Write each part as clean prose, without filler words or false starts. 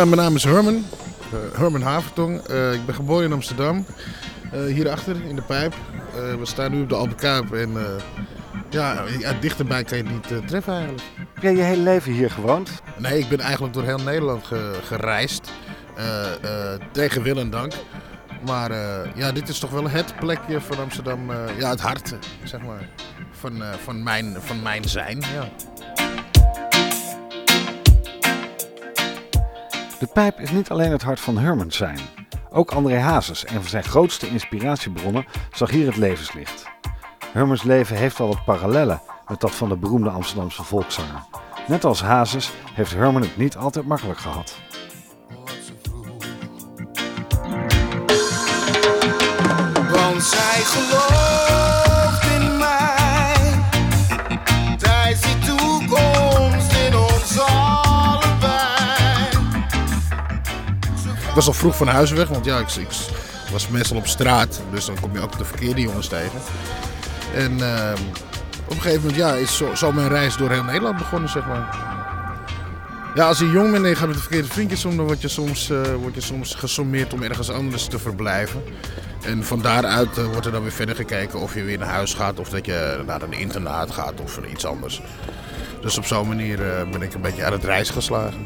Ja, mijn naam is Herman. Herman Havertong. Ik ben geboren in Amsterdam. Hierachter in de Pijp. We staan nu op de Albert Kuip en dichterbij kan je het niet treffen eigenlijk. Heb jij je hele leven hier gewoond? Nee, ik ben eigenlijk door heel Nederland gereisd. Tegen wil en dank. Maar dit is toch wel het plekje van Amsterdam. Het hart, zeg maar. Van mijn zijn, ja. De Pijp is niet alleen het hart van Herman zijn. Ook André Hazes, een van zijn grootste inspiratiebronnen, zag hier het levenslicht. Hermans leven heeft al wat parallellen met dat van de beroemde Amsterdamse volkszanger. Net als Hazes heeft Herman het niet altijd makkelijk gehad. Want zij gelooft in mij. Zij ziet toekomst in ons allebei. Ik was al vroeg van huis weg, want ik was meestal op straat. Dus dan kom je ook de verkeerde jongens tegen. En op een gegeven moment is zo mijn reis door heel Nederland begonnen, zeg maar. Ja, als je jong bent en je gaat met de verkeerde vriendjes om, dan word je soms gesommeerd om ergens anders te verblijven. En van daaruit wordt er dan weer verder gekeken of je weer naar huis gaat of dat je naar een internaat gaat of iets anders. Dus op zo'n manier ben ik een beetje aan het reis geslagen.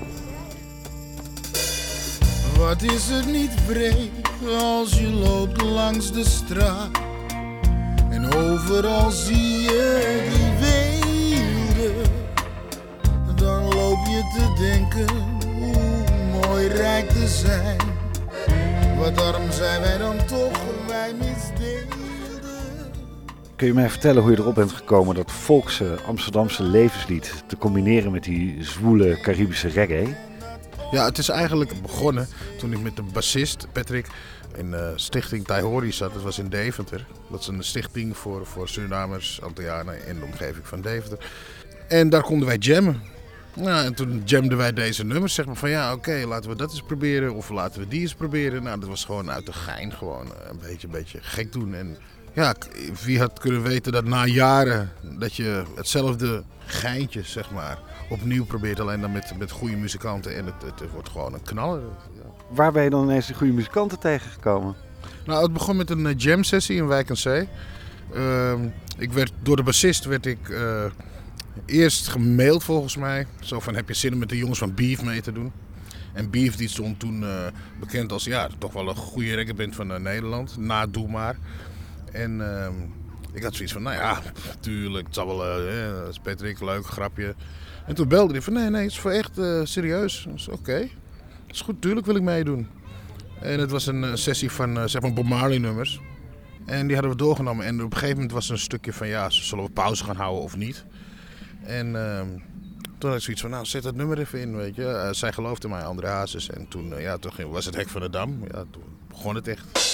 Wat is er niet vreemd als je loopt langs de straat en overal zie je die weelde. Dan loop je te denken hoe mooi rijk te zijn. Wat arm zijn wij dan toch, wij misdeelden. Kun je mij vertellen hoe je erop bent gekomen dat volkse Amsterdamse levenslied te combineren met die zwoele Caribische reggae? Ja, het is eigenlijk begonnen toen ik met de bassist Patrick in stichting Taihori zat. Dat was in Deventer. Dat is een stichting voor Surinamers, Antillianen in de omgeving van Deventer. En daar konden wij jammen. Nou, en toen jamden wij deze nummers, zeg maar van laten we dat eens proberen of laten we die eens proberen. Nou, dat was gewoon uit de gein, gewoon een beetje gek doen. En ja, wie had kunnen weten dat na jaren dat je hetzelfde geintje, zeg maar, opnieuw probeert, alleen dan met goede muzikanten en het wordt gewoon een knaller. Ja. Waar ben je dan ineens de goede muzikanten tegengekomen? Nou, het begon met een jam sessie in Wijk aan Zee. Door de bassist werd ik eerst gemaild volgens mij. Zo van, heb je zin om met de jongens van Beef mee te doen? En Beef die stond toen bekend als toch wel een goede reggaeband van Nederland. Na Doe Maar. En ik had zoiets van, tuurlijk, het zal wel, dat is Patrick, leuk, grapje. En toen belde hij van, nee, het is voor echt serieus. Dus oké, dat is goed, tuurlijk wil ik meedoen. En het was een sessie van, zeg maar, Bob Marley nummers. En die hadden we doorgenomen. En op een gegeven moment was er een stukje van, zullen we pauze gaan houden of niet? En toen had ik zoiets van, zet dat nummer even in, weet je. Zij geloofde in mij, André Hazes. En toen, toen was het hek van de dam. Ja, toen begon het echt.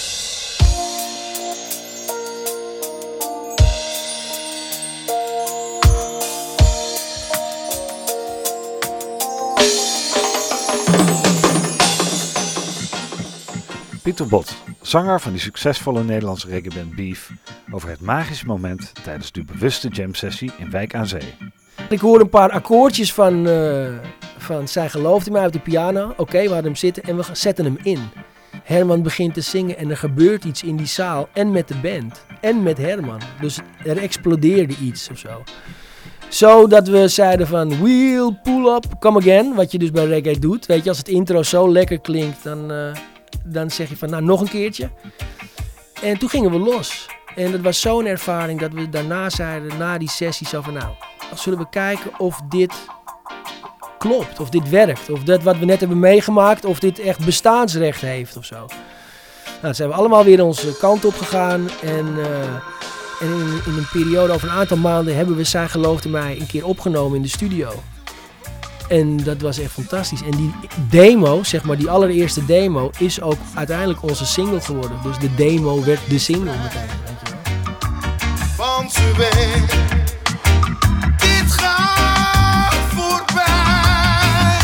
Pieter Bot, zanger van die succesvolle Nederlandse reggaeband Beef, over het magische moment tijdens de bewuste jam-sessie in Wijk aan Zee. Ik hoorde een paar akkoordjes van Zij geloofde mij op de piano. Oké, we hadden hem zitten en we zetten hem in. Herman begint te zingen en er gebeurt iets in die zaal en met de band en met Herman. Dus er explodeerde iets of zo. Zodat we zeiden van we'll pull up, come again, wat je dus bij reggae doet. Weet je, als het intro zo lekker klinkt, dan zeg je van nog een keertje. En toen gingen we los. En dat was zo'n ervaring dat we daarna zeiden, na die sessie, zo van zullen we kijken of dit klopt, of dit werkt. Of dat wat we net hebben meegemaakt, of dit echt bestaansrecht heeft of zo. Nou, dan zijn we allemaal weer onze kant op gegaan. En in een periode over een aantal maanden hebben we Zij geloofde mij een keer opgenomen in de studio. En dat was echt fantastisch. En die demo, zeg maar, die allereerste demo, is ook uiteindelijk onze single geworden. Dus de demo werd de single meteen, weet je wel. Want ze weet, dit gaat voorbij.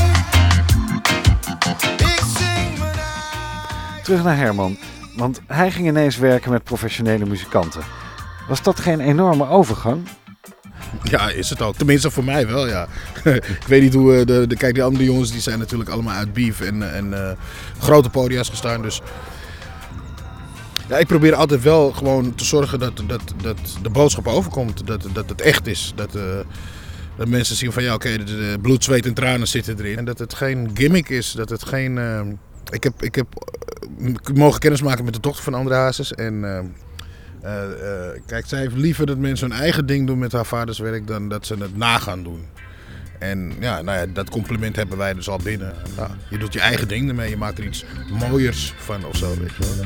Ik zing me uit. Terug naar Herman, want hij ging ineens werken met professionele muzikanten. Was dat geen enorme overgang? Ja, is het ook. Tenminste voor mij wel, ja. Ik weet niet hoe... Kijk, die andere jongens die zijn natuurlijk allemaal uit Beef en grote podia's gestaan. Dus ja, ik probeer altijd wel gewoon te zorgen dat de boodschap overkomt. Dat het echt is. Dat mensen zien van ja, oké, de bloed, zweet en tranen zitten erin. En dat het geen gimmick is. Dat het geen... Ik heb mogen kennismaken met de dochter van André Hazes. En kijk, zij heeft liever dat mensen hun eigen ding doen met haar vaders werk dan dat ze het na gaan doen. En ja, nou ja, dat compliment hebben wij dus al binnen. Nou, je doet je eigen ding ermee, je maakt er iets mooiers van of zo, weet je wel.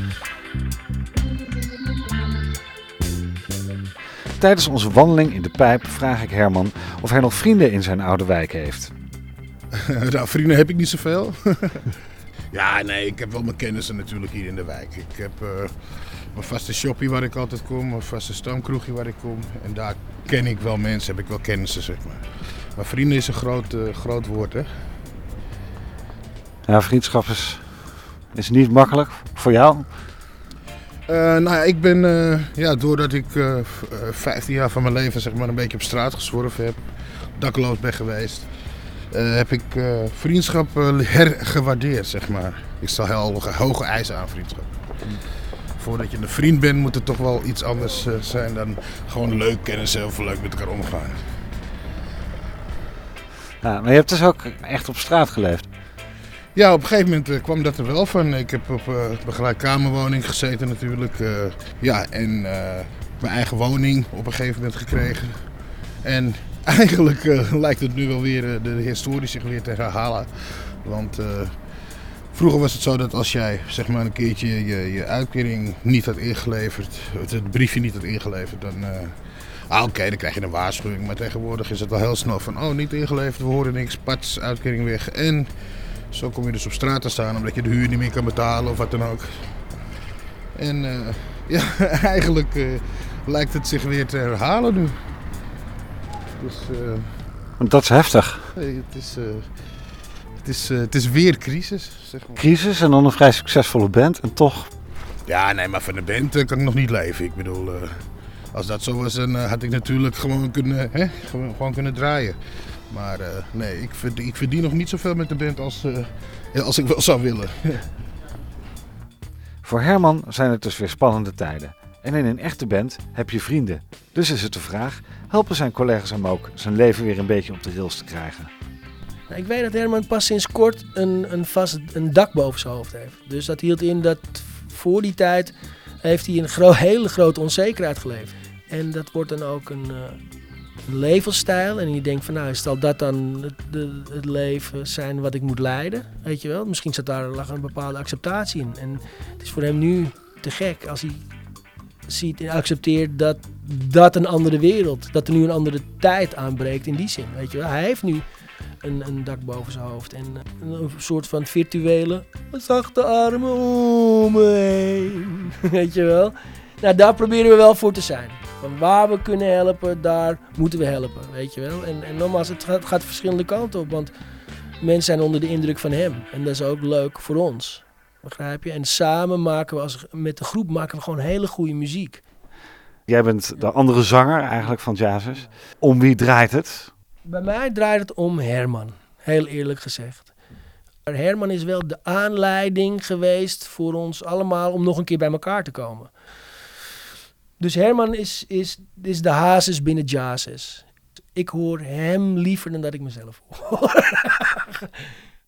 Tijdens onze wandeling in de Pijp vraag ik Herman of hij nog vrienden in zijn oude wijk heeft. Nou, vrienden heb ik niet zoveel. Ja, nee, ik heb wel mijn kennissen natuurlijk hier in de wijk. Ik heb mijn vaste shoppie waar ik altijd kom, mijn vaste stamkroegje waar ik kom. En daar ken ik wel mensen, heb ik wel kennissen, zeg maar. Maar vrienden is een groot woord, hè. Ja, vriendschap is niet makkelijk voor jou. Nou ja, ik ben, doordat ik 15 jaar van mijn leven zeg maar, een beetje op straat gezworven heb, dakloos ben geweest, heb ik vriendschap hergewaardeerd, zeg maar. Ik stel heel hoge eisen aan vriendschap. Voordat je een vriend bent, moet het toch wel iets anders zijn dan gewoon leuk kennissen of leuk met elkaar omgaan. Ja, maar je hebt dus ook echt op straat geleefd. Ja, op een gegeven moment kwam dat er wel van. Ik heb op begeleid kamerwoning gezeten natuurlijk. En mijn eigen woning op een gegeven moment gekregen. En eigenlijk lijkt het nu wel weer de historie zich weer te herhalen. Want vroeger was het zo dat als jij zeg maar een keertje je uitkering niet had ingeleverd, het briefje niet had ingeleverd, dan... Oké, dan krijg je een waarschuwing. Maar tegenwoordig is het wel heel snel van, niet ingeleverd, we horen niks, pats, uitkering weg. En zo kom je dus op straat te staan omdat je de huur niet meer kan betalen of wat dan ook. En eigenlijk lijkt het zich weer te herhalen nu. Dus, Dat is heftig. Het is weer crisis, zeg maar. Crisis en dan een vrij succesvolle band en toch... Ja, nee, maar van de band kan ik nog niet leven. Ik bedoel, als dat zo was, dan had ik natuurlijk gewoon kunnen draaien. Maar nee, ik verdien nog niet zoveel met de band als ik wel zou willen. Voor Herman zijn het dus weer spannende tijden. En in een echte band heb je vrienden. Dus is het de vraag, helpen zijn collega's hem ook zijn leven weer een beetje op de rails te krijgen? Nou, ik weet dat Herman pas sinds kort een dak boven zijn hoofd heeft. Dus dat hield in dat voor die tijd heeft hij een hele grote onzekerheid geleefd. En dat wordt dan ook een levensstijl. En je denkt van zal dat dan het leven zijn wat ik moet leiden? Weet je wel? Misschien lag er een bepaalde acceptatie in. En het is voor hem nu te gek als hij ziet en accepteert dat een andere wereld, dat er nu een andere tijd aanbreekt in die zin. Weet je wel? Hij heeft nu een dak boven zijn hoofd en een soort van virtuele zachte armen om me heen. Weet je wel? Nou, daar proberen we wel voor te zijn. Van waar we kunnen helpen, daar moeten we helpen, weet je wel. En nogmaals, het gaat verschillende kanten op, want mensen zijn onder de indruk van hem. En dat is ook leuk voor ons, begrijp je? En samen maken we, met de groep, maken we gewoon hele goede muziek. Jij bent de andere zanger eigenlijk van Jazzus. Om wie draait het? Bij mij draait het om Herman, heel eerlijk gezegd. Maar Herman is wel de aanleiding geweest voor ons allemaal om nog een keer bij elkaar te komen. Dus Herman is de Hazes binnen Jazzus. Ik hoor hem liever dan dat ik mezelf hoor.